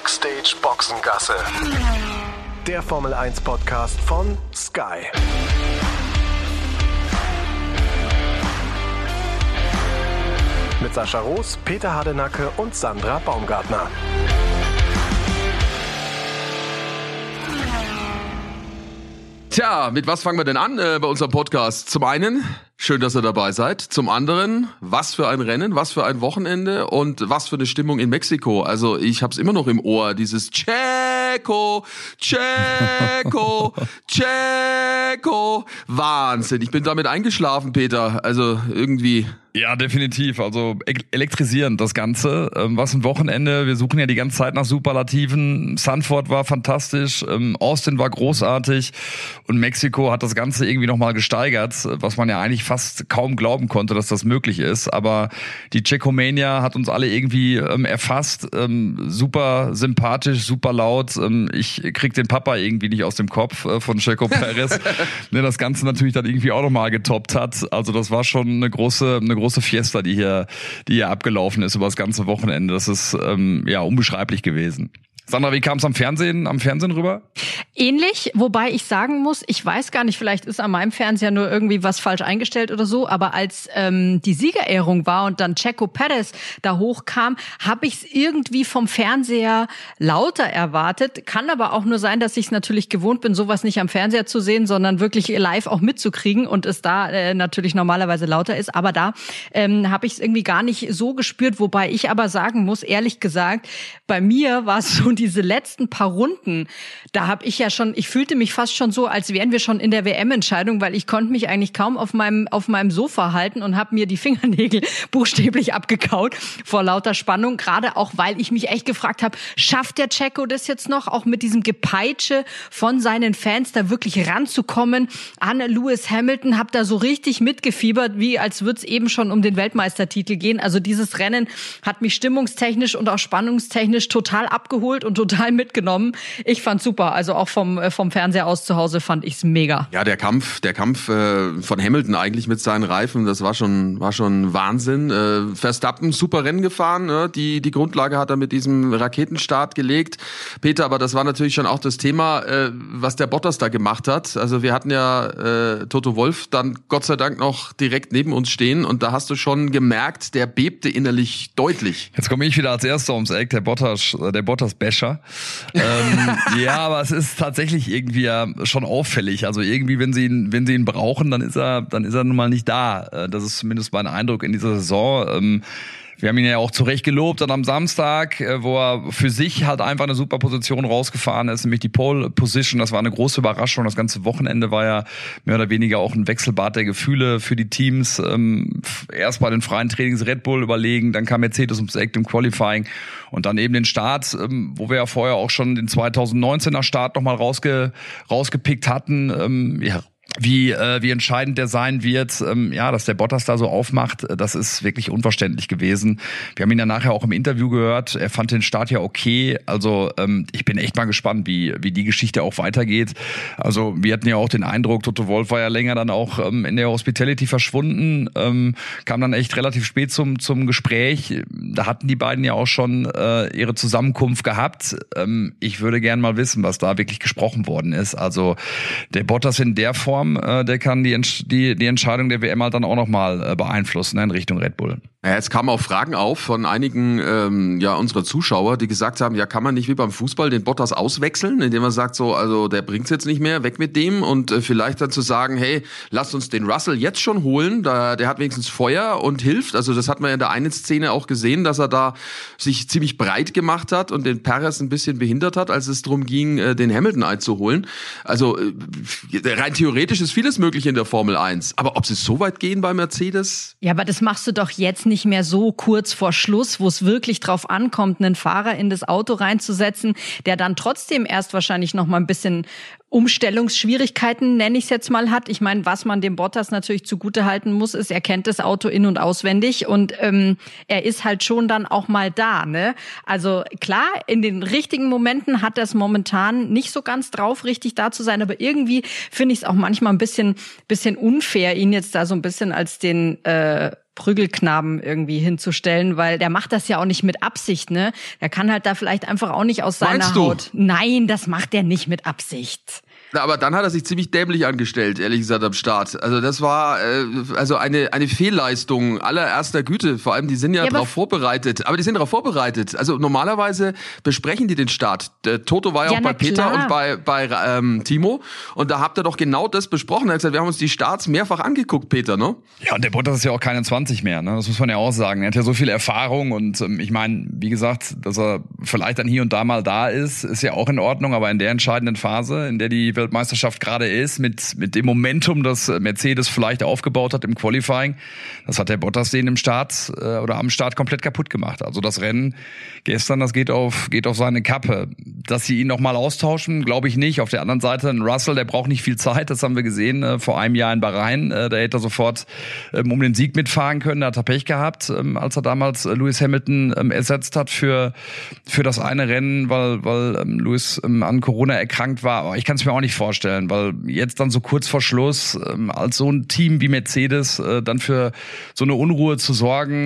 Backstage Boxengasse. Der Formel 1 Podcast von Sky. Mit Sascha Roos, Peter Hardenacke und Sandra Baumgartner. Tja, mit was fangen wir denn an bei unserem Podcast? Zum einen, schön, dass ihr dabei seid. Zum anderen, was für ein Rennen, was für ein Wochenende und was für eine Stimmung in Mexiko. Also ich hab's immer noch im Ohr, dieses Checo, Checo, Checo. Wahnsinn, ich bin damit eingeschlafen, Peter. Also irgendwie... Ja, definitiv. Also elektrisierend das Ganze. Was ein Wochenende. Wir suchen ja die ganze Zeit nach Superlativen. Zandvoort war fantastisch. Austin war großartig. Und Mexiko hat das Ganze irgendwie nochmal gesteigert, was man ja eigentlich fast kaum glauben konnte, dass das möglich ist. Aber die Checomania hat uns alle irgendwie erfasst. Super sympathisch, super laut. Ich krieg den Papa irgendwie nicht aus dem Kopf von Checo Perez, der das Ganze natürlich dann irgendwie auch nochmal getoppt hat. Also das war schon eine große Fiesta, die hier abgelaufen ist über das ganze Wochenende. Das ist unbeschreiblich gewesen. Sandra, wie kam es am Fernsehen rüber? Ähnlich, wobei ich sagen muss, ich weiß gar nicht, vielleicht ist an meinem Fernseher nur irgendwie was falsch eingestellt oder so, aber als die Siegerehrung war und dann Checo Perez da hochkam, habe ich es irgendwie vom Fernseher lauter erwartet. Kann aber auch nur sein, dass ich es natürlich gewohnt bin, sowas nicht am Fernseher zu sehen, sondern wirklich live auch mitzukriegen und es da natürlich normalerweise lauter ist. Aber da habe ich es irgendwie gar nicht so gespürt, wobei ich aber sagen muss, ehrlich gesagt, bei mir war es so diese letzten paar Runden, da habe ich ich fühlte mich fast schon so, als wären wir schon in der WM-Entscheidung, weil ich konnte mich eigentlich kaum auf meinem Sofa halten und habe mir die Fingernägel buchstäblich abgekaut vor lauter Spannung, gerade auch, weil ich mich echt gefragt habe, schafft der Checo das jetzt noch, auch mit diesem Gepeitsche von seinen Fans da wirklich ranzukommen an Lewis Hamilton, habe da so richtig mitgefiebert, wie als würde es eben schon um den Weltmeistertitel gehen. Also dieses Rennen hat mich stimmungstechnisch und auch spannungstechnisch total abgeholt und total mitgenommen. Ich fand's super, also auch vom Fernseher aus zu Hause fand ich's mega. Ja, der Kampf von Hamilton eigentlich mit seinen Reifen, das war schon Wahnsinn. Verstappen super Rennen gefahren, ne? Die Grundlage hat er mit diesem Raketenstart gelegt. Peter, aber das war natürlich schon auch das Thema, was der Bottas da gemacht hat. Also wir hatten ja Toto Wolff dann Gott sei Dank noch direkt neben uns stehen und da hast du schon gemerkt, der bebte innerlich deutlich. Jetzt komme ich wieder als Erster ums Eck, der Bottas-Basher. Ja, aber es ist tatsächlich irgendwie ja schon auffällig. Also irgendwie, wenn sie ihn brauchen, dann ist er nun mal nicht da. Das ist zumindest mein Eindruck in dieser Saison. Wir haben ihn ja auch zu Recht gelobt dann am Samstag, wo er für sich halt einfach eine super Position rausgefahren ist, nämlich die Pole Position. Das war eine große Überraschung. Das ganze Wochenende war ja mehr oder weniger auch ein Wechselbad der Gefühle für die Teams. Erst bei den freien Trainings Red Bull überlegen, dann kam Mercedes ums Eck im Qualifying und dann eben den Start, wo wir ja vorher auch schon den 2019er Start nochmal rausgepickt hatten. Wie entscheidend der sein wird, dass der Bottas da so aufmacht, das ist wirklich unverständlich gewesen. Wir haben ihn ja nachher auch im Interview gehört, er fand den Start ja okay, also ich bin echt mal gespannt, wie die Geschichte auch weitergeht. Also wir hatten ja auch den Eindruck, Toto Wolff war ja länger dann auch in der Hospitality verschwunden, kam dann echt relativ spät zum Gespräch, da hatten die beiden ja auch schon ihre Zusammenkunft gehabt. Ich würde gern mal wissen, was da wirklich gesprochen worden ist. Also der Bottas in der Form, der kann die Entscheidung der WM halt dann auch nochmal beeinflussen in Richtung Red Bull. Ja, jetzt kamen auch Fragen auf von einigen unserer Zuschauer, die gesagt haben, ja, kann man nicht wie beim Fußball den Bottas auswechseln, indem man sagt so, also der bringt's jetzt nicht mehr, weg mit dem und vielleicht dann zu sagen, hey, lasst uns den Russell jetzt schon holen, der hat wenigstens Feuer und hilft. Also das hat man ja in der einen Szene auch gesehen, dass er da sich ziemlich breit gemacht hat und den Perez ein bisschen behindert hat, als es darum ging, den Hamilton einzuholen. Also rein theoretisch ist vieles möglich in der Formel 1, aber ob sie so weit gehen bei Mercedes? Ja, aber das machst du doch jetzt nicht mehr so kurz vor Schluss, wo es wirklich drauf ankommt, einen Fahrer in das Auto reinzusetzen, der dann trotzdem erst wahrscheinlich noch mal ein bisschen Umstellungsschwierigkeiten, nenne ich es jetzt mal, hat. Ich meine, was man dem Bottas natürlich zugutehalten muss, ist, er kennt das Auto in- und auswendig und er ist halt schon dann auch mal da, ne? Also klar, in den richtigen Momenten hat er es momentan nicht so ganz drauf, richtig da zu sein, aber irgendwie finde ich es auch manchmal ein bisschen unfair, ihn jetzt da so ein bisschen als den Prügelknaben irgendwie hinzustellen, weil der macht das ja auch nicht mit Absicht, ne? Der kann halt da vielleicht einfach auch nicht aus seiner Haut. Nein, das macht er nicht mit Absicht. Aber dann hat er sich ziemlich dämlich angestellt, ehrlich gesagt, am Start. Also das war also eine Fehlleistung allererster Güte. Vor allem, die sind ja darauf vorbereitet. Aber die sind darauf vorbereitet. Also normalerweise besprechen die den Start. Der Toto war ja auch bei Peter und bei Timo. Und da habt ihr doch genau das besprochen. Er hat gesagt, wir haben uns die Starts mehrfach angeguckt, Peter, ne? Ja, und der Bottas ist ja auch keine 20 mehr, ne? Das muss man ja auch sagen. Er hat ja so viel Erfahrung und ich meine, wie gesagt, dass er vielleicht dann hier und da mal da ist ja auch in Ordnung. Aber in der entscheidenden Phase, in der die Weltmeisterschaft gerade ist, mit dem Momentum, das Mercedes vielleicht aufgebaut hat im Qualifying, das hat der Bottas den im Start oder am Start komplett kaputt gemacht. Also das Rennen gestern, das geht auf seine Kappe. Dass sie ihn nochmal austauschen, glaube ich nicht. Auf der anderen Seite, ein Russell, der braucht nicht viel Zeit, das haben wir gesehen vor einem Jahr in Bahrain. Da hätte er sofort um den Sieg mitfahren können, da hat er Pech gehabt, als er damals Lewis Hamilton ersetzt hat für das eine Rennen, weil Lewis an Corona erkrankt war. Aber ich kann es mir auch nicht vorstellen, weil jetzt dann so kurz vor Schluss als so ein Team wie Mercedes dann für so eine Unruhe zu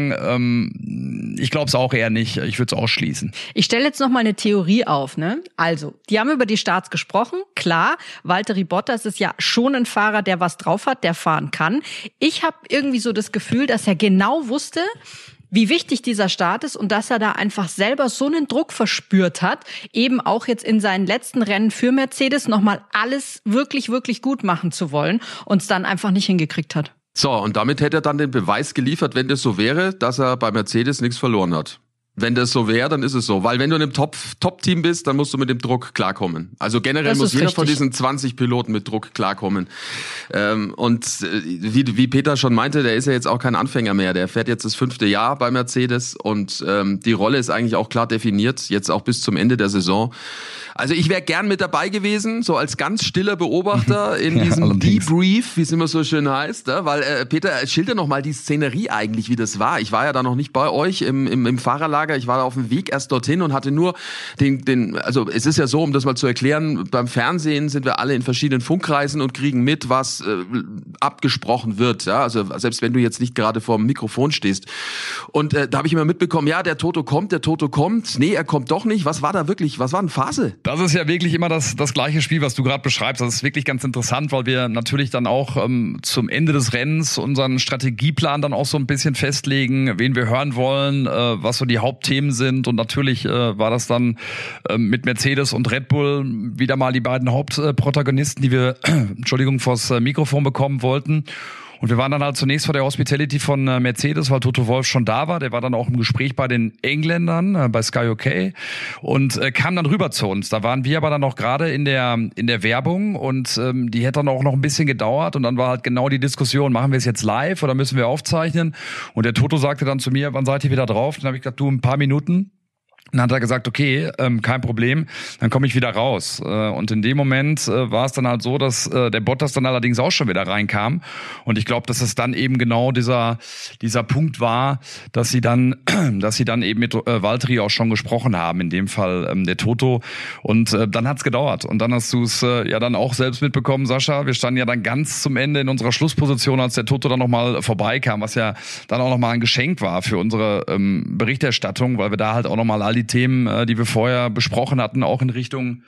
sorgen, ich glaube es auch eher nicht. Ich würde es ausschließen. Ich stelle jetzt noch mal eine Theorie auf, ne? Also, die haben über die Starts gesprochen. Klar, Valtteri Bottas ist ja schon ein Fahrer, der was drauf hat, der fahren kann. Ich habe irgendwie so das Gefühl, dass er genau wusste, wie wichtig dieser Start ist und dass er da einfach selber so einen Druck verspürt hat, eben auch jetzt in seinen letzten Rennen für Mercedes nochmal alles wirklich, wirklich gut machen zu wollen und es dann einfach nicht hingekriegt hat. So, und damit hätte er dann den Beweis geliefert, wenn das so wäre, dass er bei Mercedes nichts verloren hat. Wenn das so wäre, dann ist es so. Weil wenn du in einem Top-Team bist, dann musst du mit dem Druck klarkommen. Also generell muss jeder von diesen 20 Piloten mit Druck klarkommen. Und wie Peter schon meinte, der ist ja jetzt auch kein Anfänger mehr. Der fährt jetzt das 5. Jahr bei Mercedes und die Rolle ist eigentlich auch klar definiert, jetzt auch bis zum Ende der Saison. Also ich wäre gern mit dabei gewesen, so als ganz stiller Beobachter in diesem Debrief, wie es immer so schön heißt. Weil Peter, schilder noch mal die Szenerie eigentlich, wie das war. Ich war ja da noch nicht bei euch im Fahrerlager. Ich war da auf dem Weg erst dorthin und hatte nur also es ist ja so, um das mal zu erklären, beim Fernsehen sind wir alle in verschiedenen Funkkreisen und kriegen mit, was abgesprochen wird. Ja? Also selbst wenn du jetzt nicht gerade vor dem Mikrofon stehst. Und da habe ich immer mitbekommen, ja, der Toto kommt. Nee, er kommt doch nicht. Was war da wirklich? Was war denn Phase? Das ist ja wirklich immer das gleiche Spiel, was du gerade beschreibst. Das ist wirklich ganz interessant, weil wir natürlich dann auch zum Ende des Rennens unseren Strategieplan dann auch so ein bisschen festlegen, wen wir hören wollen, was so die Hauptthemen sind. Und natürlich war das dann mit Mercedes und Red Bull wieder mal die beiden Hauptprotagonisten, die wir, vors Mikrofon bekommen wollten. Und wir waren dann halt zunächst vor der Hospitality von Mercedes, weil Toto Wolff schon da war. Der war dann auch im Gespräch bei den Engländern, bei Sky UK und kam dann rüber zu uns. Da waren wir aber dann noch gerade in der Werbung und die hätte dann auch noch ein bisschen gedauert. Und dann war halt genau die Diskussion, machen wir es jetzt live oder müssen wir aufzeichnen? Und der Toto sagte dann zu mir, wann seid ihr wieder drauf? Dann habe ich gesagt, du, ein paar Minuten. Dann hat er gesagt, okay, kein Problem, dann komme ich wieder raus. Und in dem Moment war es dann halt so, dass der Bottas dann allerdings auch schon wieder reinkam. Und ich glaube, dass es dann eben genau dieser Punkt war, dass sie dann eben mit Valtteri auch schon gesprochen haben, in dem Fall der Toto. Und dann hat's gedauert. Und dann hast du es ja dann auch selbst mitbekommen, Sascha. Wir standen ja dann ganz zum Ende in unserer Schlussposition, als der Toto dann nochmal vorbeikam, was ja dann auch nochmal ein Geschenk war für unsere Berichterstattung, weil wir da halt auch nochmal all die Themen, die wir vorher besprochen hatten, auch in Richtung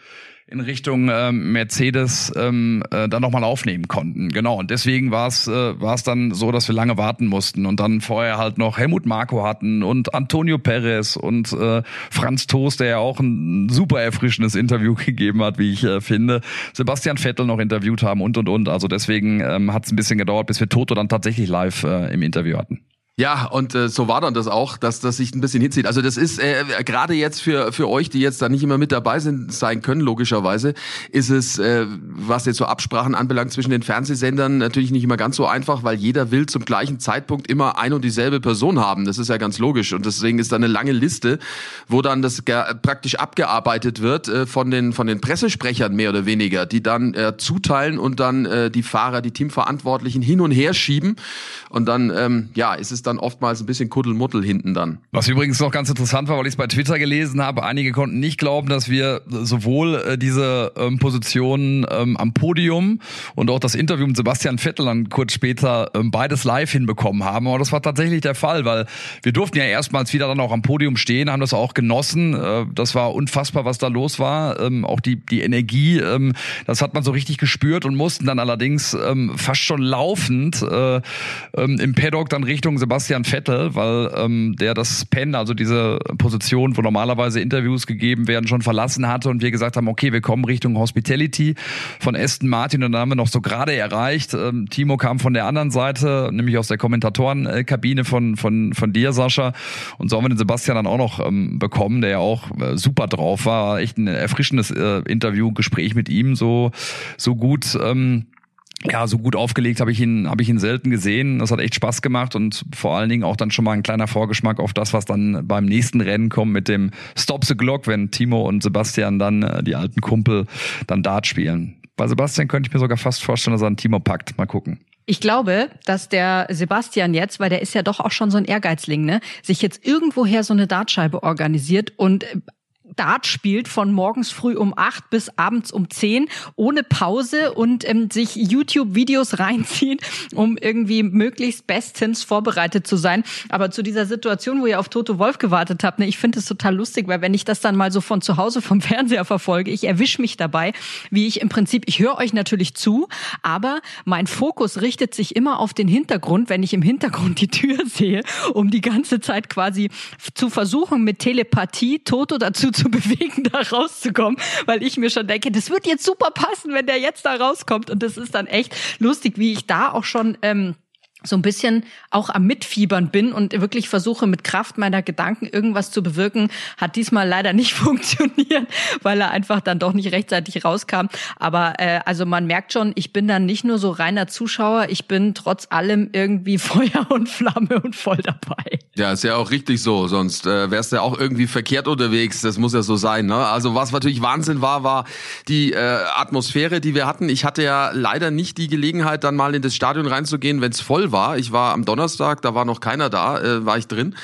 Mercedes dann nochmal aufnehmen konnten. Genau, und deswegen war es dann so, dass wir lange warten mussten und dann vorher halt noch Helmut Marko hatten und Antonio Perez und Franz Toast, der ja auch ein super erfrischendes Interview gegeben hat, wie ich finde. Sebastian Vettel noch interviewt haben und. Also deswegen hat es ein bisschen gedauert, bis wir Toto dann tatsächlich live im Interview hatten. Ja, und so war dann das auch, dass das sich ein bisschen hinzieht. Also das ist gerade jetzt für euch, die jetzt da nicht immer mit dabei sein können, logischerweise, ist es, was jetzt so Absprachen anbelangt zwischen den Fernsehsendern, natürlich nicht immer ganz so einfach, weil jeder will zum gleichen Zeitpunkt immer ein und dieselbe Person haben. Das ist ja ganz logisch. Und deswegen ist da eine lange Liste, wo dann das praktisch abgearbeitet wird von den Pressesprechern mehr oder weniger, die dann zuteilen und dann die Fahrer, die Teamverantwortlichen hin und her schieben. Und dann, ist es dann oftmals ein bisschen Kuddelmuddel hinten dann. Was übrigens noch ganz interessant war, weil ich es bei Twitter gelesen habe, einige konnten nicht glauben, dass wir sowohl diese Positionen am Podium und auch das Interview mit Sebastian Vettel dann kurz später beides live hinbekommen haben. Aber das war tatsächlich der Fall, weil wir durften ja erstmals wieder dann auch am Podium stehen, haben das auch genossen. Das war unfassbar, was da los war. Auch die Energie, das hat man so richtig gespürt und mussten dann allerdings fast schon laufend im Paddock dann Richtung Sebastian Vettel, weil der das Pen, also diese Position, wo normalerweise Interviews gegeben werden, schon verlassen hatte und wir gesagt haben, okay, wir kommen Richtung Hospitality von Aston Martin und dann haben wir noch so gerade erreicht. Timo kam von der anderen Seite, nämlich aus der Kommentatorenkabine von dir, Sascha, und so haben wir den Sebastian dann auch noch bekommen, der ja auch super drauf war. Echt ein erfrischendes Interview, Gespräch mit ihm, so gut. So gut aufgelegt habe ich ihn selten gesehen. Das hat echt Spaß gemacht und vor allen Dingen auch dann schon mal ein kleiner Vorgeschmack auf das, was dann beim nächsten Rennen kommt mit dem Stop the Clock, wenn Timo und Sebastian dann, die alten Kumpel, dann Dart spielen. Bei Sebastian könnte ich mir sogar fast vorstellen, dass er einen Timo packt. Mal gucken. Ich glaube, dass der Sebastian jetzt, weil der ist ja doch auch schon so ein Ehrgeizling, ne, sich jetzt irgendwoher so eine Dartscheibe organisiert und Dart spielt von morgens früh um 8 bis abends um 10 ohne Pause und sich YouTube-Videos reinzieht, um irgendwie möglichst bestens vorbereitet zu sein. Aber zu dieser Situation, wo ihr auf Toto Wolff gewartet habt, ne, ich finde es total lustig, weil wenn ich das dann mal so von zu Hause vom Fernseher verfolge, ich erwische mich dabei, wie ich im Prinzip, ich höre euch natürlich zu, aber mein Fokus richtet sich immer auf den Hintergrund, wenn ich im Hintergrund die Tür sehe, um die ganze Zeit quasi zu versuchen, mit Telepathie Toto dazu zu bewegen, da rauszukommen, weil ich mir schon denke, das wird jetzt super passen, wenn der jetzt da rauskommt und das ist dann echt lustig, wie ich da auch schon so ein bisschen auch am Mitfiebern bin und wirklich versuche mit Kraft meiner Gedanken irgendwas zu bewirken, hat diesmal leider nicht funktioniert, weil er einfach dann doch nicht rechtzeitig rauskam. Aber also man merkt schon, ich bin dann nicht nur so reiner Zuschauer, ich bin trotz allem irgendwie Feuer und Flamme und voll dabei. Ja, ist ja auch richtig so, sonst wärst du ja auch irgendwie verkehrt unterwegs, das muss ja so sein, ne? Also was natürlich Wahnsinn war die Atmosphäre, die wir hatten. Ich hatte ja leider nicht die Gelegenheit, dann mal in das Stadion reinzugehen, wenn es voll war. Ich war am Donnerstag, da war noch keiner da, war ich drin,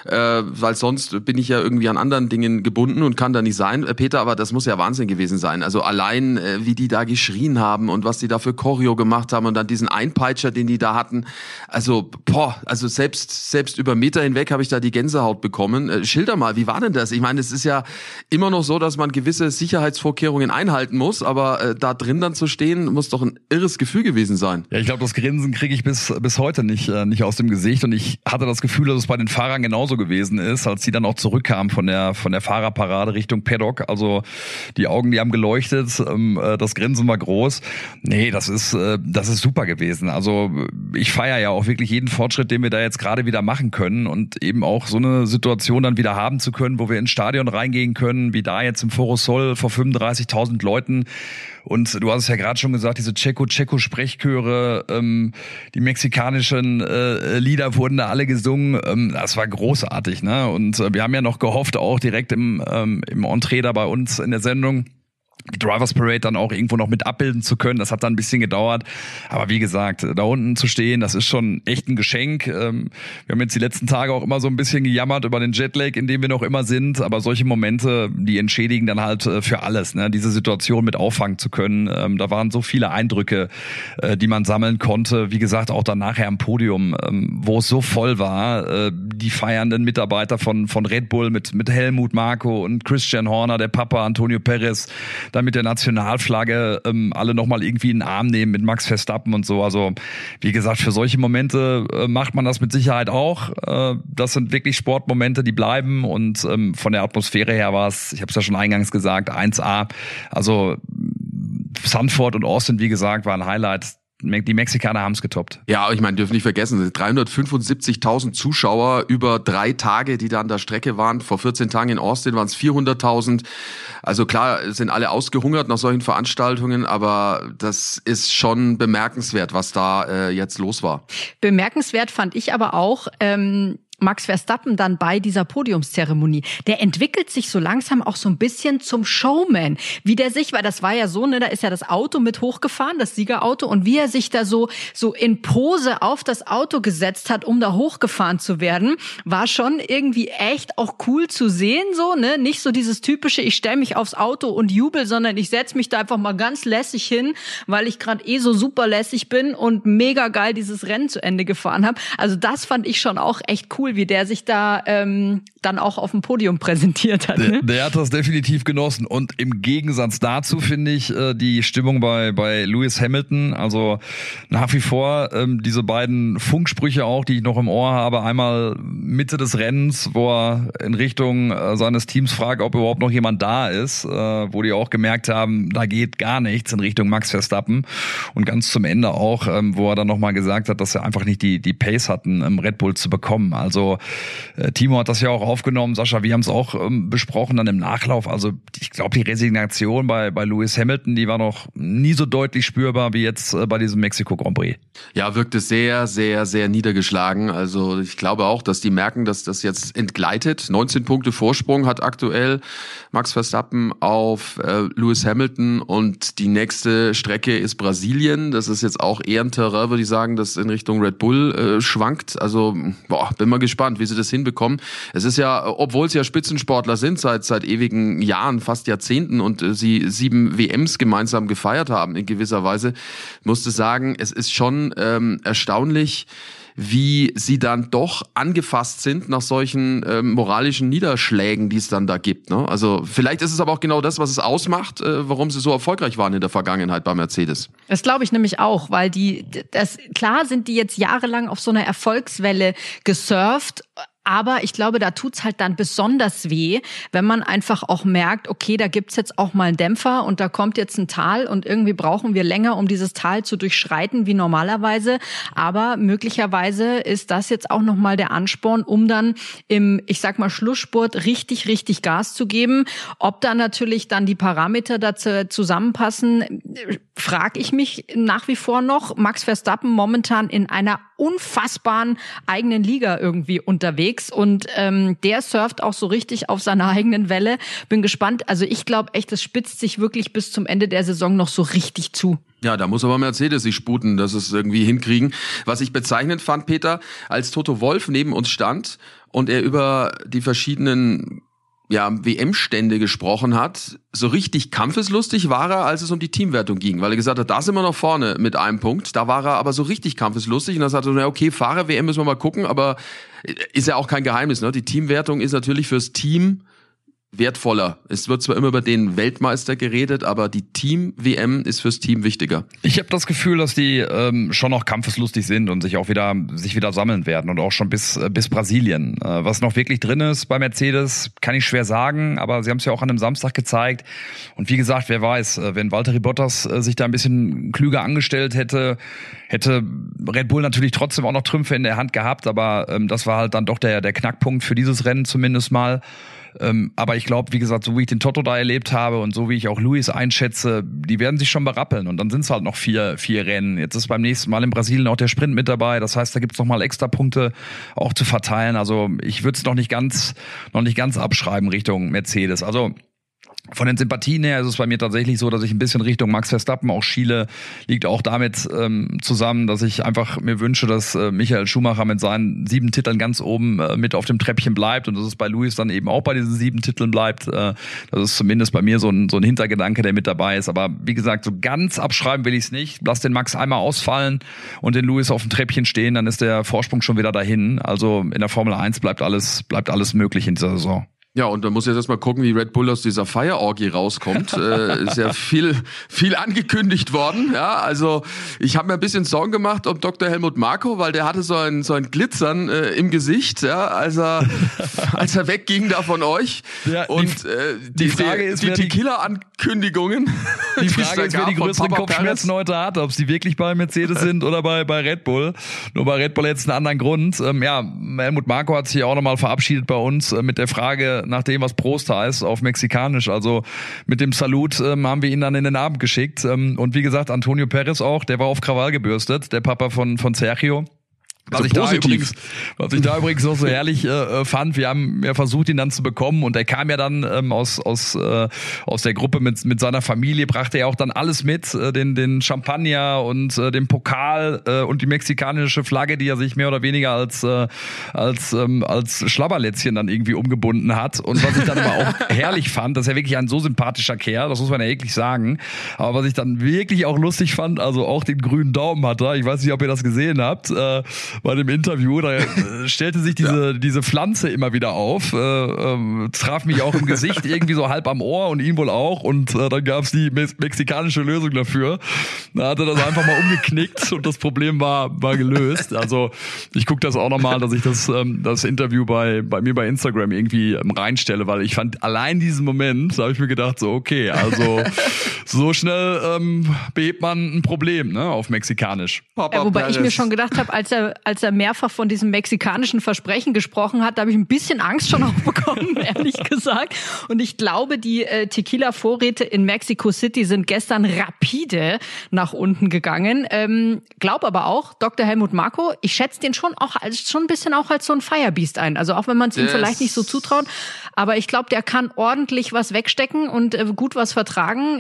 weil sonst bin ich ja irgendwie an anderen Dingen gebunden und kann da nicht sein. Peter, aber das muss ja Wahnsinn gewesen sein. Also allein, wie die da geschrien haben und was die da für Choreo gemacht haben und dann diesen Einpeitscher, den die da hatten. Also, also selbst über Meter hinweg habe ich da die Gänsehaut bekommen. Schilder mal, wie war denn das? Ich meine, es ist ja immer noch so, dass man gewisse Sicherheitsvorkehrungen einhalten muss, aber da drin dann zu stehen, muss doch ein irres Gefühl gewesen sein. Ja, ich glaube, das Grinsen kriege ich bis heute nicht aus dem Gesicht und ich hatte das Gefühl, dass es bei den Fahrern genauso gewesen ist, als die dann auch zurückkamen von der Fahrerparade Richtung Paddock. Also die Augen, die haben geleuchtet, das Grinsen war groß. Nee, das ist super gewesen. Also ich feiere ja auch wirklich jeden Fortschritt, den wir da jetzt gerade wieder machen können und eben auch so eine Situation dann wieder haben zu können, wo wir ins Stadion reingehen können, wie da jetzt im Foro Sol vor 35.000 Leuten. Und du hast es ja gerade schon gesagt, diese Checo-Sprechchöre, die mexikanischen Lieder wurden da alle gesungen. Das war großartig, ne? Und wir haben ja noch gehofft, auch direkt im Entree da bei uns in der Sendung, die Drivers Parade dann auch irgendwo noch mit abbilden zu können. Das hat dann ein bisschen gedauert. Aber wie gesagt, da unten zu stehen, das ist schon echt ein Geschenk. Wir haben jetzt die letzten Tage auch immer so ein bisschen gejammert über den Jetlag, in dem wir noch immer sind. Aber solche Momente, die entschädigen dann halt für alles, ne? Diese Situation mit auffangen zu können. Da waren so viele Eindrücke, die man sammeln konnte. Wie gesagt, auch dann nachher am Podium, wo es so voll war. Die feiernden Mitarbeiter von Red Bull mit Helmut Marko und Christian Horner, der Papa Antonio Perez, dann mit der Nationalflagge alle nochmal irgendwie in den Arm nehmen mit Max Verstappen und so. Also wie gesagt, für solche Momente macht man das mit Sicherheit auch. Das sind wirklich Sportmomente, die bleiben und von der Atmosphäre her war es, ich habe es ja schon eingangs gesagt, 1A. Also Zandvoort und Austin, wie gesagt, war ein Highlight. die Mexikaner haben es getoppt. Ja, ich meine, dürfen nicht vergessen, 375.000 Zuschauer über 3 Tage, die da an der Strecke waren. Vor 14 Tagen in Austin waren es 400.000. Also klar, sind alle ausgehungert nach solchen Veranstaltungen, aber das ist schon bemerkenswert, was da jetzt los war. Bemerkenswert fand ich aber auch, Max Verstappen dann bei dieser Podiumszeremonie, der entwickelt sich so langsam auch so ein bisschen zum Showman. Wie der sich, weil das war ja so, ne, da ist ja das Auto mit hochgefahren, das Siegerauto, und wie er sich da so in Pose auf das Auto gesetzt hat, um da hochgefahren zu werden, war schon irgendwie echt auch cool zu sehen, so, ne, nicht so dieses typische, ich stelle mich aufs Auto und jubel, sondern ich setze mich da einfach mal ganz lässig hin, weil ich gerade so super lässig bin und mega geil dieses Rennen zu Ende gefahren habe. Also das fand ich schon auch echt cool, wie der sich da dann auch auf dem Podium präsentiert hat. Ne? Der hat das definitiv genossen. Und im Gegensatz dazu finde ich die Stimmung bei Lewis Hamilton, also nach wie vor diese beiden Funksprüche auch, die ich noch im Ohr habe. Einmal Mitte des Rennens, wo er in Richtung seines Teams fragt, ob überhaupt noch jemand da ist, wo die auch gemerkt haben, da geht gar nichts in Richtung Max Verstappen. Und ganz zum Ende auch, wo er dann nochmal gesagt hat, dass er einfach nicht die Pace hatten, Red Bull zu bekommen. Also Timo hat das ja auch aufgenommen, Sascha, wir haben es auch besprochen dann im Nachlauf. Also ich glaube, die Resignation bei Lewis Hamilton, die war noch nie so deutlich spürbar wie jetzt bei diesem Mexiko Grand Prix. Ja, wirkte sehr, sehr, sehr niedergeschlagen. Also ich glaube auch, dass die merken, dass das jetzt entgleitet. 19 Punkte Vorsprung hat aktuell Max Verstappen auf Lewis Hamilton, und die nächste Strecke ist Brasilien. Das ist jetzt auch eher ein Terrain, würde ich sagen, das in Richtung Red Bull schwankt. Also bin mal gespannt, wie sie das hinbekommen. Es ist ja, obwohl sie ja Spitzensportler sind seit ewigen Jahren, fast Jahrzehnten, und sie 7 WMs gemeinsam gefeiert haben in gewisser Weise, musste sagen, es ist schon erstaunlich, wie sie dann doch angefasst sind nach solchen moralischen Niederschlägen, die es dann da gibt. Ne? Also vielleicht ist es aber auch genau das, was es ausmacht, warum sie so erfolgreich waren in der Vergangenheit bei Mercedes. Das glaube ich nämlich auch, weil klar sind die jetzt jahrelang auf so einer Erfolgswelle gesurft, aber ich glaube, da tut's halt dann besonders weh, wenn man einfach auch merkt, okay, da gibt's jetzt auch mal einen Dämpfer und da kommt jetzt ein Tal und irgendwie brauchen wir länger, um dieses Tal zu durchschreiten wie normalerweise. Aber möglicherweise ist das jetzt auch nochmal der Ansporn, um dann im, ich sag mal, Schlussspurt richtig, richtig Gas zu geben. Ob da natürlich dann die Parameter dazu zusammenpassen, frage ich mich nach wie vor noch. Max Verstappen momentan in einer unfassbaren eigenen Liga irgendwie unterwegs und der surft auch so richtig auf seiner eigenen Welle. Bin gespannt. Also ich glaube echt, es spitzt sich wirklich bis zum Ende der Saison noch so richtig zu. Ja, da muss aber Mercedes sich sputen, dass es irgendwie hinkriegen. Was ich bezeichnend fand, Peter, als Toto Wolff neben uns stand und er über die verschiedenen WM-Stände gesprochen hat, so richtig kampfeslustig war er, als es um die Teamwertung ging, weil er gesagt hat, da sind wir noch vorne mit einem Punkt, da war er aber so richtig kampfeslustig und dann sagte er, okay, Fahrer-WM müssen wir mal gucken, aber ist ja auch kein Geheimnis, ne? Die Teamwertung ist natürlich fürs Team wertvoller. Es wird zwar immer über den Weltmeister geredet, aber die Team-WM ist fürs Team wichtiger. Ich habe das Gefühl, dass die schon noch kampfeslustig sind und sich wieder sammeln werden und auch schon bis Brasilien. Was noch wirklich drin ist bei Mercedes, kann ich schwer sagen, aber sie haben es ja auch an einem Samstag gezeigt. Und wie gesagt, wer weiß, wenn Valtteri Bottas sich da ein bisschen klüger angestellt hätte Red Bull natürlich trotzdem auch noch Trümpfe in der Hand gehabt, aber das war halt dann doch der Knackpunkt für dieses Rennen zumindest mal. Aber ich glaube, wie gesagt, so wie ich den Toto da erlebt habe und so wie ich auch Lewis einschätze, die werden sich schon berappeln und dann sind es halt noch vier Rennen. Jetzt ist beim nächsten Mal in Brasilien auch der Sprint mit dabei, das heißt, da gibt's noch mal extra Punkte auch zu verteilen. Also ich würde es noch nicht ganz abschreiben Richtung Mercedes. Also von den Sympathien her ist es bei mir tatsächlich so, dass ich ein bisschen Richtung Max Verstappen auch schiele. Liegt auch damit zusammen, dass ich einfach mir wünsche, dass Michael Schumacher mit seinen 7 Titeln ganz oben mit auf dem Treppchen bleibt und dass es bei Lewis dann eben auch bei diesen 7 Titeln bleibt. Das ist zumindest bei mir so ein Hintergedanke, der mit dabei ist. Aber wie gesagt, so ganz abschreiben will ich es nicht. Lass den Max einmal ausfallen und den Lewis auf dem Treppchen stehen, dann ist der Vorsprung schon wieder dahin. Also in der Formel 1 bleibt alles möglich in dieser Saison. Ja, und da muss jetzt erstmal gucken, wie Red Bull aus dieser Feierorgie rauskommt. Ist ja viel angekündigt worden. Ja, also ich habe mir ein bisschen Sorgen gemacht um Dr. Helmut Marko, weil der hatte so ein Glitzern im Gesicht, ja, als er wegging da von euch. Ja, und die Frage ist, die Tequila-Ankündigungen. Die Frage ist, wer die größeren Kopfschmerzen heute hat, ob sie wirklich bei Mercedes sind oder bei Red Bull. Nur bei Red Bull jetzt einen anderen Grund. Helmut Marko hat sich auch nochmal verabschiedet bei uns mit der Frage nach dem, was Prost heißt, auf Mexikanisch. Also mit dem Salut haben wir ihn dann in den Abend geschickt. Und wie gesagt, Antonio Perez auch, der war auf Krawall gebürstet, der Papa von Sergio. Was ich da übrigens noch so herrlich fand, wir haben ja versucht, ihn dann zu bekommen, und er kam ja dann aus der Gruppe mit seiner Familie, brachte er auch dann alles mit, den Champagner und den Pokal und die mexikanische Flagge, die er sich mehr oder weniger als Schlabberlätzchen dann irgendwie umgebunden hat. Und was ich dann aber auch herrlich fand, dass er wirklich ein so sympathischer Kerl, das muss man ja wirklich sagen, aber was ich dann wirklich auch lustig fand, also auch den grünen Daumen hat er, ich weiß nicht, ob ihr das gesehen habt, bei dem Interview, da stellte sich diese Pflanze immer wieder auf, traf mich auch im Gesicht, irgendwie so halb am Ohr und ihn wohl auch, und dann gab's die mexikanische Lösung dafür. Da hat er das einfach mal umgeknickt und das Problem war gelöst. Also ich gucke das auch nochmal, dass ich das Interview bei mir bei Instagram irgendwie reinstelle, weil ich fand allein diesen Moment, da habe ich mir gedacht, so okay, also so schnell behebt man ein Problem, ne, auf Mexikanisch. Wobei ich mir schon gedacht habe, als er mehrfach von diesem mexikanischen Versprechen gesprochen hat, da habe ich ein bisschen Angst schon auch bekommen, ehrlich gesagt. Und ich glaube, die Tequila-Vorräte in Mexico City sind gestern rapide nach unten gegangen. Glaub aber auch, Dr. Helmut Marko, ich schätze den schon ein bisschen auch als so ein Firebeast ein. Also auch wenn man es ihm vielleicht nicht so zutraut, aber ich glaube, der kann ordentlich was wegstecken und gut was vertragen.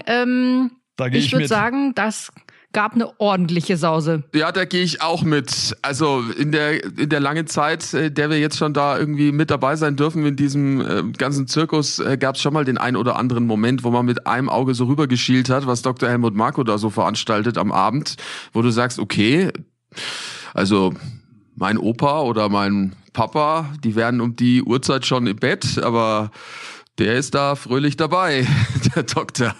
Ich würde sagen, das gab eine ordentliche Sause. Ja, da gehe ich auch mit. Also in der langen Zeit, der wir jetzt schon da irgendwie mit dabei sein dürfen in diesem ganzen Zirkus, gab es schon mal den ein oder anderen Moment, wo man mit einem Auge so rübergeschielt hat, was Dr. Helmut Marko da so veranstaltet am Abend, wo du sagst, okay, also mein Opa oder mein Papa, die werden um die Uhrzeit schon im Bett, aber der ist da fröhlich dabei, der Doktor.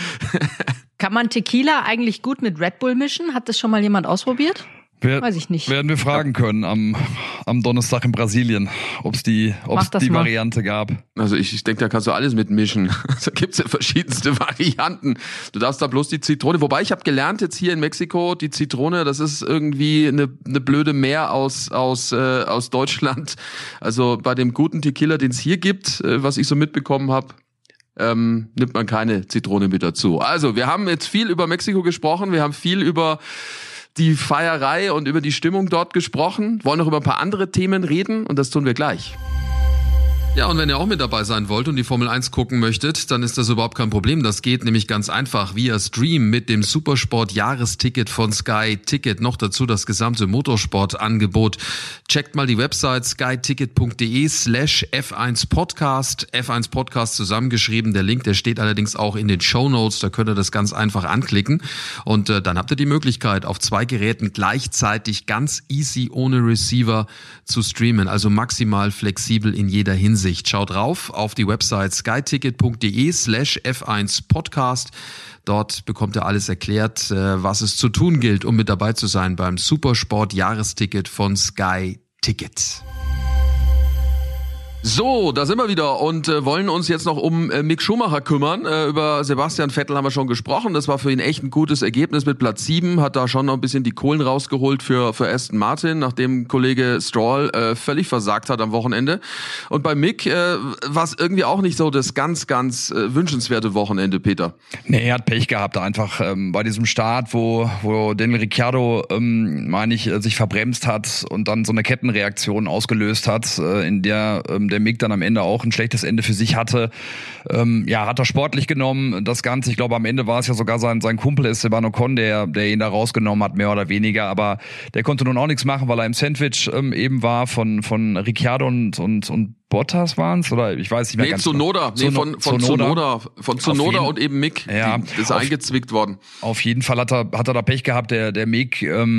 Kann man Tequila eigentlich gut mit Red Bull mischen? Hat das schon mal jemand ausprobiert? Weiß ich nicht. Werden wir fragen können am Donnerstag in Brasilien, ob es die Variante gab. Also ich denke, da kannst du alles mitmischen. Da gibt's ja verschiedenste Varianten. Du darfst da bloß die Zitrone. Wobei ich habe gelernt jetzt hier in Mexiko, die Zitrone, das ist irgendwie eine blöde Mehr aus Deutschland. Also bei dem guten Tequila, den es hier gibt, was ich so mitbekommen habe, nimmt man keine Zitrone mit dazu. Also wir haben jetzt viel über Mexiko gesprochen, wir haben viel über die Feierei und über die Stimmung dort gesprochen, wollen noch über ein paar andere Themen reden, und das tun wir gleich. Ja, und wenn ihr auch mit dabei sein wollt und die Formel 1 gucken möchtet, dann ist das überhaupt kein Problem. Das geht nämlich ganz einfach via Stream mit dem Supersport-Jahresticket von Sky Ticket. Noch dazu das gesamte Motorsport-Angebot. Checkt mal die Website skyticket.de/F1Podcast. F1 Podcast zusammengeschrieben. Der Link, der steht allerdings auch in den Shownotes. Da könnt ihr das ganz einfach anklicken. Und dann habt ihr die Möglichkeit, auf 2 Geräten gleichzeitig ganz easy ohne Receiver zu streamen. Also maximal flexibel in jeder Hinsicht. Schaut drauf auf die Website skyticket.de/F1Podcast. Dort bekommt ihr alles erklärt, was es zu tun gilt, um mit dabei zu sein beim Supersport-Jahresticket von Sky Ticket. So, da sind wir wieder und wollen uns jetzt noch um Mick Schumacher kümmern. Über Sebastian Vettel haben wir schon gesprochen. Das war für ihn echt ein gutes Ergebnis mit Platz 7. Hat da schon noch ein bisschen die Kohlen rausgeholt für Aston Martin, nachdem Kollege Stroll völlig versagt hat am Wochenende. Und bei Mick war es irgendwie auch nicht so das ganz, ganz wünschenswerte Wochenende, Peter. Nee, er hat Pech gehabt einfach bei diesem Start, wo Daniel Ricciardo, meine ich, sich verbremst hat und dann so eine Kettenreaktion ausgelöst hat, in der der Mick dann am Ende auch ein schlechtes Ende für sich hatte. Hat er sportlich genommen, das Ganze. Ich glaube, am Ende war es ja sogar sein Kumpel Esteban Ocon, der ihn da rausgenommen hat, mehr oder weniger. Aber der konnte nun auch nichts machen, weil er im Sandwich eben war von Ricciardo und Bottas waren's oder ich weiß nicht mehr ganz Tsunoda. Von Tsunoda und eben Mick. Ja, ist eingezwickt worden. Auf jeden Fall hat er da Pech gehabt. Der Mick,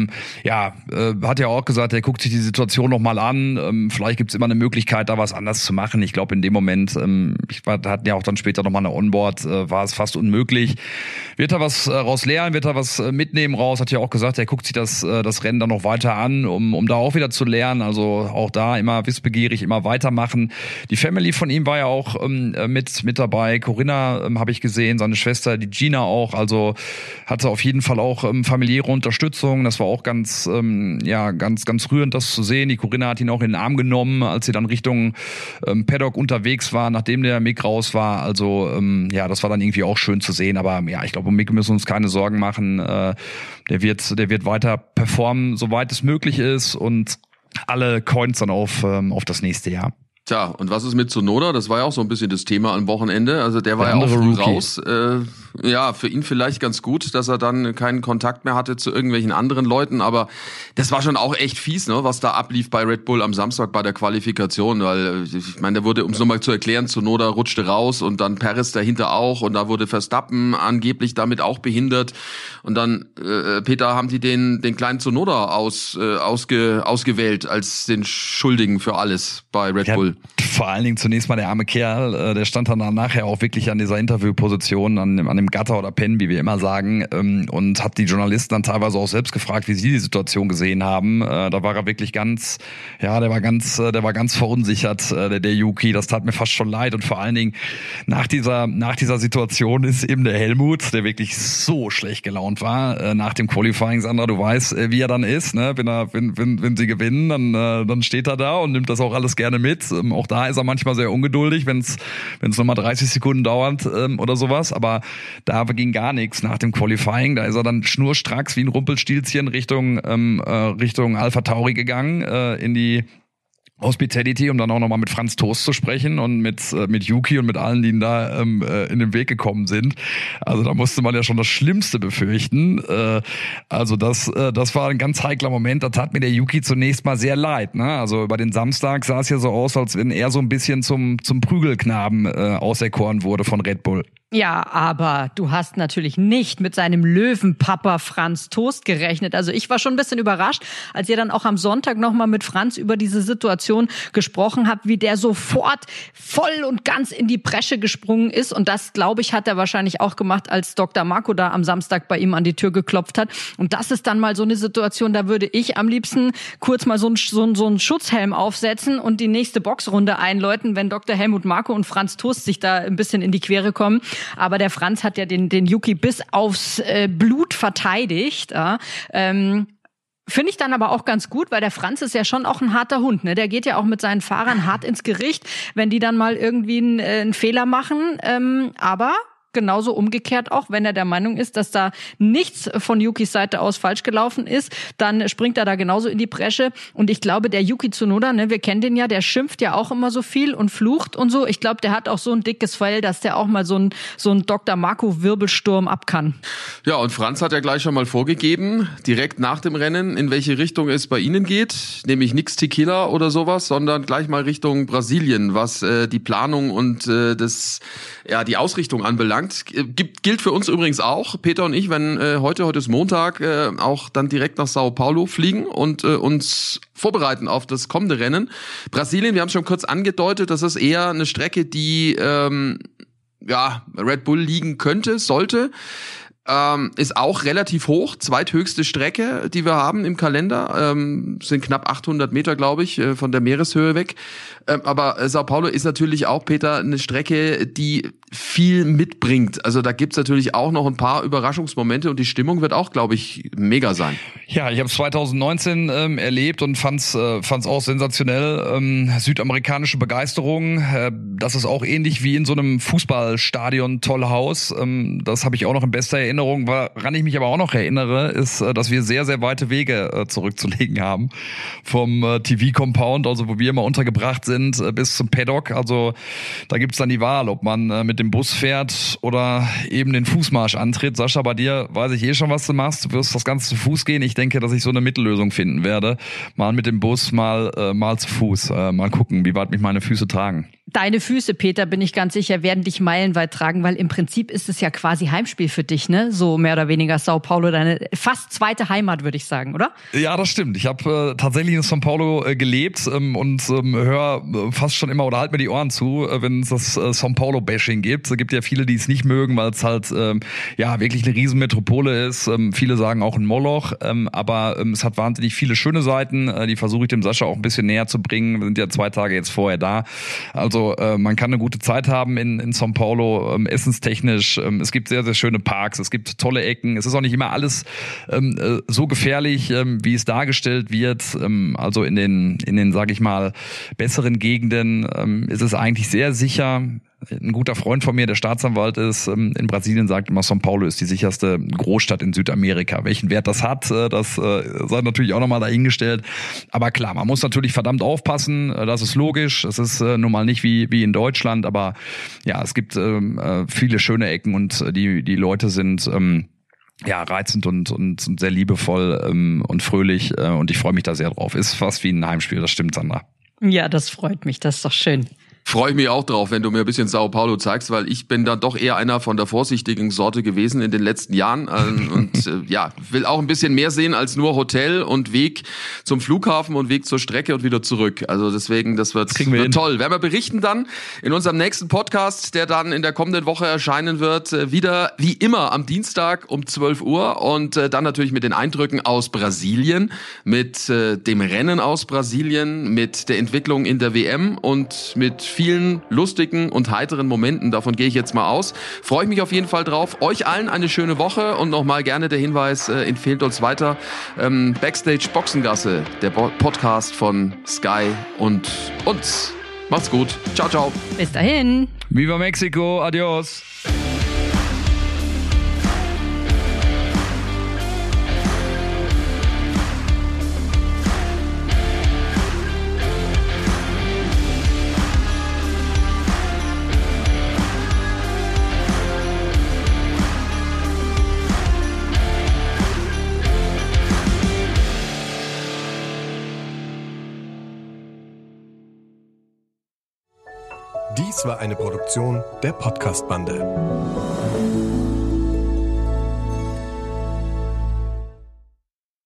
hat ja auch gesagt, er guckt sich die Situation noch mal an. Vielleicht gibt's immer eine Möglichkeit, da was anders zu machen. Ich glaube, in dem Moment, hatten ja auch dann später noch mal eine Onboard, war es fast unmöglich. Wird er was raus lernen? Wird er was mitnehmen raus? Hat ja auch gesagt, er guckt sich das Rennen dann noch weiter an, um da auch wieder zu lernen. Also auch da immer wissbegierig, immer weitermachen. Die Family von ihm war ja auch mit dabei. Corinna habe ich gesehen, seine Schwester, die Gina auch. Also hatte auf jeden Fall auch familiäre Unterstützung. Das war auch ganz rührend, das zu sehen. Die Corinna hat ihn auch in den Arm genommen, als sie dann Richtung Paddock unterwegs war, nachdem der Mick raus war. Also das war dann irgendwie auch schön zu sehen. Aber ja, ich glaube, um Mick müssen wir uns keine Sorgen machen. Der wird weiter performen, soweit es möglich ist, und alle Coins dann auf das nächste Jahr. Tja, und was ist mit Tsunoda? Das war ja auch so ein bisschen das Thema am Wochenende. Also der war ja auch früh raus. Für ihn vielleicht ganz gut, dass er dann keinen Kontakt mehr hatte zu irgendwelchen anderen Leuten. Aber das war schon auch echt fies, ne, was da ablief bei Red Bull am Samstag bei der Qualifikation. Weil ich meine, da wurde, um es nochmal zu erklären, Tsunoda rutschte raus und dann Perez dahinter auch. Und da wurde Verstappen angeblich damit auch behindert. Und dann, Peter, haben die den kleinen Tsunoda ausgewählt als den Schuldigen für alles bei Red Bull. Vor allen Dingen zunächst mal der arme Kerl, der stand dann nachher auch wirklich an dieser Interviewposition, an dem Gatter oder Pen, wie wir immer sagen, und hat die Journalisten dann teilweise auch selbst gefragt, wie sie die Situation gesehen haben. Da war er wirklich der war ganz verunsichert, der Yuki. Das tat mir fast schon leid, und vor allen Dingen nach dieser Situation ist eben der Helmut, der wirklich so schlecht gelaunt war, nach dem Qualifying. Sandra, du weißt, wie er dann ist, ne? Wenn sie gewinnen, dann steht er da und nimmt das auch alles gerne mit. Auch da ist er manchmal sehr ungeduldig, wenn es nochmal 30 Sekunden dauert oder sowas. Aber da ging gar nichts nach dem Qualifying. Da ist er dann schnurstracks wie ein Rumpelstilzchen Richtung Alpha Tauri gegangen, in die Hospitality, um dann auch nochmal mit Franz Toast zu sprechen und mit Yuki und mit allen, die da in den Weg gekommen sind. Also da musste man ja schon das Schlimmste befürchten. Also das war ein ganz heikler Moment. Da tat mir der Yuki zunächst mal sehr leid. Ne? Also über den Samstag sah es ja so aus, als wenn er so ein bisschen zum Prügelknaben auserkoren wurde von Red Bull. Ja, aber du hast natürlich nicht mit seinem Löwenpapa Franz Toast gerechnet. Also ich war schon ein bisschen überrascht, als ihr dann auch am Sonntag nochmal mit Franz über diese Situation gesprochen habt, wie der sofort voll und ganz in die Bresche gesprungen ist. Und das, glaube ich, hat er wahrscheinlich auch gemacht, als Dr. Marco da am Samstag bei ihm an die Tür geklopft hat. Und das ist dann mal so eine Situation, da würde ich am liebsten kurz mal so einen Schutzhelm aufsetzen und die nächste Boxrunde einläuten, wenn Dr. Helmut Marko und Franz Toast sich da ein bisschen in die Quere kommen. Aber der Franz hat ja den Yuki bis aufs Blut verteidigt. Ja. Finde ich dann aber auch ganz gut, weil der Franz ist ja schon auch ein harter Hund. Ne? Der geht ja auch mit seinen Fahrern hart ins Gericht, wenn die dann mal irgendwie einen Fehler machen. Aber genauso umgekehrt auch, wenn er der Meinung ist, dass da nichts von Yukis Seite aus falsch gelaufen ist, dann springt er da genauso in die Bresche. Und ich glaube, der Yuki Tsunoda, ne, wir kennen den ja, der schimpft ja auch immer so viel und flucht und so. Ich glaube, der hat auch so ein dickes Fell, dass der auch mal so ein Dr. Marco-Wirbelsturm ab kann. Ja, und Franz hat ja gleich schon mal vorgegeben, direkt nach dem Rennen, in welche Richtung es bei Ihnen geht. Nämlich nix Tequila oder sowas, sondern gleich mal Richtung Brasilien, was die Planung und die Ausrichtung anbelangt. Gilt für uns übrigens auch, Peter und ich, wenn heute ist Montag, auch dann direkt nach Sao Paulo fliegen und uns vorbereiten auf das kommende Rennen. Brasilien, wir haben es schon kurz angedeutet, das ist eher eine Strecke, die Red Bull liegen sollte. Ist auch relativ hoch, zweithöchste Strecke, die wir haben im Kalender, sind knapp 800 Meter, glaube ich, von der Meereshöhe weg. Aber Sao Paulo ist natürlich auch, Peter, eine Strecke, die viel mitbringt. Also da gibt's natürlich auch noch ein paar Überraschungsmomente und die Stimmung wird auch, glaube ich, mega sein. Ja, ich habe 2019 erlebt und fand's auch sensationell. Südamerikanische Begeisterung, das ist auch ähnlich wie in so einem Fußballstadion, Tollhaus. Das habe ich auch noch in bester Erinnerung. Woran ich mich aber auch noch erinnere, ist, dass wir sehr, sehr weite Wege zurückzulegen haben vom TV-Compound, also wo wir immer untergebracht sind, bis zum Paddock. Also da gibt's dann die Wahl, ob man mit mit dem Bus fährt oder eben den Fußmarsch antritt. Sascha, bei dir weiß ich schon, was du machst. Du wirst das Ganze zu Fuß gehen. Ich denke, dass ich so eine Mittellösung finden werde. Mal mit dem Bus, mal zu Fuß. Mal gucken, wie weit mich meine Füße tragen. Deine Füße, Peter, bin ich ganz sicher, werden dich meilenweit tragen, weil im Prinzip ist es ja quasi Heimspiel für dich, ne? So mehr oder weniger Sao Paulo, deine fast zweite Heimat, würde ich sagen, oder? Ja, das stimmt. Ich habe tatsächlich in Sao Paulo gelebt und höre fast schon immer oder halt mir die Ohren zu, wenn es das Sao Paulo-Bashing gibt. Es gibt ja viele, die es nicht mögen, weil es halt wirklich eine Riesenmetropole ist. Viele sagen auch ein Moloch, aber es hat wahnsinnig viele schöne Seiten. Die versuche ich dem Sascha auch ein bisschen näher zu bringen. Wir sind ja 2 Tage jetzt vorher da. Also man kann eine gute Zeit haben in Sao Paulo, essenstechnisch. Es gibt sehr, sehr schöne Parks, es gibt tolle Ecken. Es ist auch nicht immer alles so gefährlich, wie es dargestellt wird. Also in den, sage ich mal, besseren Gegenden ist es eigentlich sehr sicher. Ein guter Freund von mir, der Staatsanwalt ist in Brasilien, sagt immer, São Paulo ist die sicherste Großstadt in Südamerika. Welchen Wert das hat, das sei natürlich auch nochmal dahingestellt. Aber klar, man muss natürlich verdammt aufpassen, das ist logisch. Es ist nun mal nicht wie in Deutschland, aber ja, es gibt viele schöne Ecken und die Leute sind reizend und sehr liebevoll und fröhlich und ich freue mich da sehr drauf. Ist fast wie ein Heimspiel, das stimmt, Sandra. Ja, das freut mich, das ist doch schön. Freue ich mich auch drauf, wenn du mir ein bisschen Sao Paulo zeigst, weil ich bin dann doch eher einer von der vorsichtigen Sorte gewesen in den letzten Jahren und will auch ein bisschen mehr sehen als nur Hotel und Weg zum Flughafen und Weg zur Strecke und wieder zurück. Also deswegen, das wird toll. Werden wir berichten dann in unserem nächsten Podcast, der dann in der kommenden Woche erscheinen wird, wieder wie immer am Dienstag um 12 Uhr und dann natürlich mit den Eindrücken aus Brasilien, mit dem Rennen aus Brasilien, mit der Entwicklung in der WM und mit vielen lustigen und heiteren Momenten. Davon gehe ich jetzt mal aus. Freue ich mich auf jeden Fall drauf. Euch allen eine schöne Woche und nochmal gerne der Hinweis, empfehlt uns weiter. Backstage Boxengasse, der Podcast von Sky und uns. Macht's gut. Ciao, ciao. Bis dahin. Viva Mexico. Adios. Dies war eine Produktion der Podcast-Bande.